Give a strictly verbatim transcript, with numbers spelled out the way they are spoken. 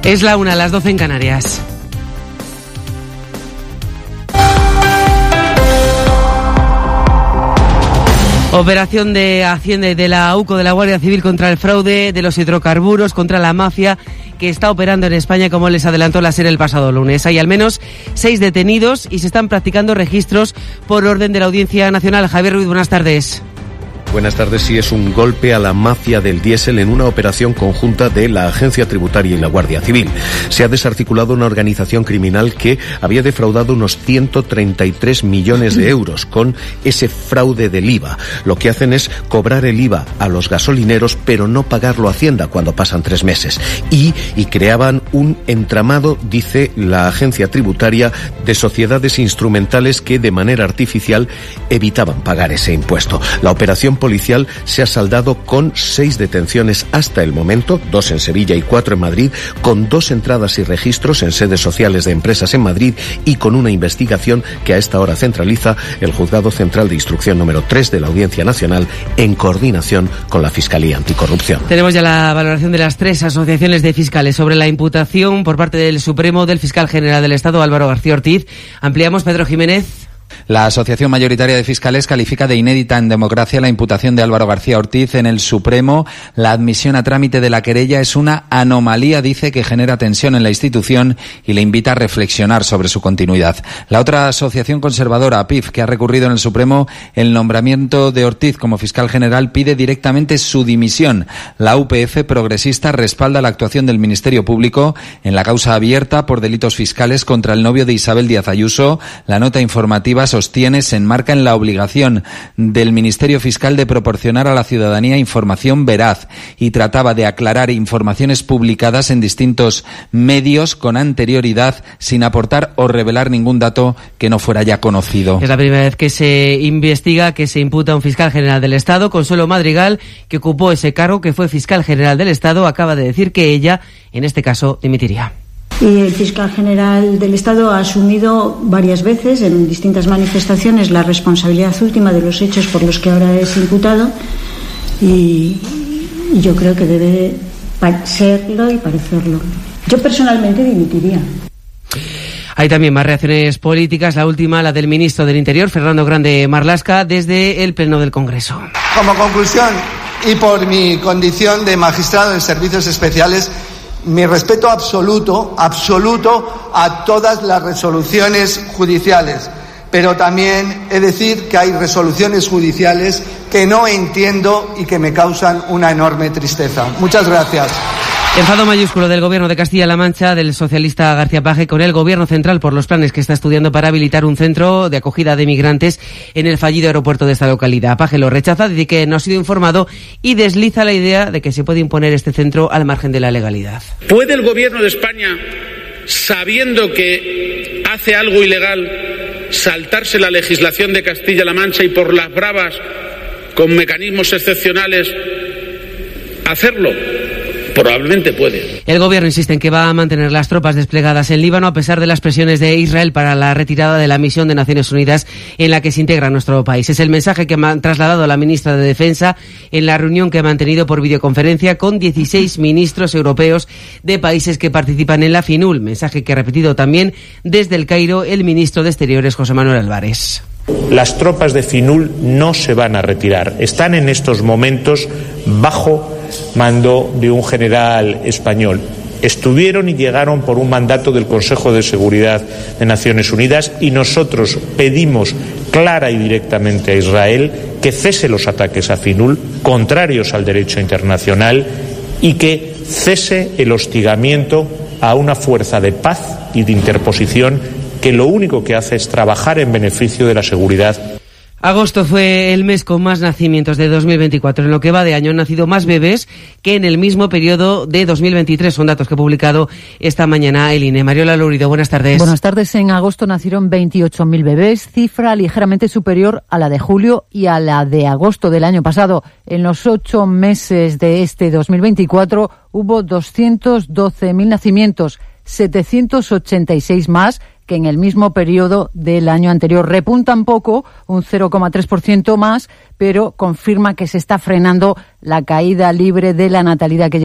Es la una, las doce en Canarias. Operación de Hacienda y de la U C O, de la Guardia Civil, contra el fraude de los hidrocarburos, contra la mafia que está operando en España, como les adelantó la SER el pasado lunes. Hay al menos seis detenidos y se están practicando registros por orden de la Audiencia Nacional. Javier Ruiz, buenas tardes. Buenas tardes. Sí, es un golpe a la mafia del diésel en una operación conjunta de la Agencia Tributaria y la Guardia Civil. Se ha desarticulado una organización criminal que había defraudado unos ciento treinta y tres millones de euros con ese fraude del I V A. Lo que hacen es cobrar el I V A a los gasolineros, pero no pagarlo a Hacienda cuando pasan tres meses. Y, y creaban un entramado, dice la Agencia Tributaria, de sociedades instrumentales que de manera artificial evitaban pagar ese impuesto. La operación policial se ha saldado con seis detenciones hasta el momento, dos en Sevilla y cuatro en Madrid, con dos entradas y registros en sedes sociales de empresas en Madrid y con una investigación que a esta hora centraliza el Juzgado Central de Instrucción número tres de la Audiencia Nacional en coordinación con la Fiscalía Anticorrupción. Tenemos ya la valoración de las tres asociaciones de fiscales sobre la imputación por parte del Supremo del Fiscal General del Estado, Álvaro García Ortiz. Ampliamos, Pedro Jiménez. La Asociación Mayoritaria de Fiscales califica de inédita en democracia la imputación de Álvaro García Ortiz en el Supremo. La admisión a trámite de la querella es una anomalía, dice, que genera tensión en la institución y le invita a reflexionar sobre su continuidad. La otra asociación conservadora, A P I F, que ha recurrido en el Supremo el nombramiento de Ortiz como fiscal general, pide directamente su dimisión. La U P F progresista respalda la actuación del Ministerio Público en la causa abierta por delitos fiscales contra el novio de Isabel Díaz Ayuso. La nota informativa sostiene se enmarca en la obligación del Ministerio Fiscal de proporcionar a la ciudadanía información veraz y trataba de aclarar informaciones publicadas en distintos medios con anterioridad sin aportar o revelar ningún dato que no fuera ya conocido. Es la primera vez que se investiga, que se imputa a un fiscal general del Estado. Consuelo Madrigal, que ocupó ese cargo, que fue fiscal general del Estado, acaba de decir que ella, en este caso, dimitiría. Y el fiscal general del Estado ha asumido varias veces en distintas manifestaciones la responsabilidad última de los hechos por los que ahora es imputado y yo creo que debe serlo y parecerlo. Yo personalmente dimitiría. Hay también más reacciones políticas. La última, la del ministro del Interior, Fernando Grande Marlaska, desde el Pleno del Congreso. Como conclusión, y por mi condición de magistrado en servicios especiales, mi respeto absoluto, absoluto a todas las resoluciones judiciales, pero también he de decir que hay resoluciones judiciales que no entiendo y que me causan una enorme tristeza. Muchas gracias. Enfado mayúsculo del Gobierno de Castilla-La Mancha, del socialista García Paje, con el Gobierno central por los planes que está estudiando para habilitar un centro de acogida de migrantes en el fallido aeropuerto de esta localidad. Paje lo rechaza, dice que no ha sido informado y desliza la idea de que se puede imponer este centro al margen de la legalidad. ¿Puede el Gobierno de España, sabiendo que hace algo ilegal, saltarse la legislación de Castilla-La Mancha y por las bravas, con mecanismos excepcionales, hacerlo? Probablemente puede. El gobierno insiste en que va a mantener las tropas desplegadas en Líbano a pesar de las presiones de Israel para la retirada de la misión de Naciones Unidas en la que se integra nuestro país. Es el mensaje que ha trasladado la ministra de Defensa en la reunión que ha mantenido por videoconferencia con dieciséis ministros europeos de países que participan en la FINUL. Mensaje que ha repetido también desde el Cairo el ministro de Exteriores, José Manuel Álvarez. Las tropas de FINUL no se van a retirar. Están en estos momentos bajo mando de un general español. Estuvieron y llegaron por un mandato del Consejo de Seguridad de Naciones Unidas y nosotros pedimos clara y directamente a Israel que cese los ataques a FINUL, contrarios al derecho internacional, y que cese el hostigamiento a una fuerza de paz y de interposición que lo único que hace es trabajar en beneficio de la seguridad. Agosto fue el mes con más nacimientos de dos mil veinticuatro. En lo que va de año han nacido más bebés que en el mismo periodo de dos mil veintitrés. Son datos que ha publicado esta mañana el I N E. Mariola Lurido, buenas tardes. Buenas tardes. En agosto nacieron veintiocho mil bebés, cifra ligeramente superior a la de julio y a la de agosto del año pasado. En los ocho meses de este dos mil veinticuatro hubo doscientos doce mil nacimientos, setecientos ochenta y seis más que en el mismo periodo del año anterior. Repuntan poco, un cero coma tres por ciento más, pero confirma que se está frenando la caída libre de la natalidad que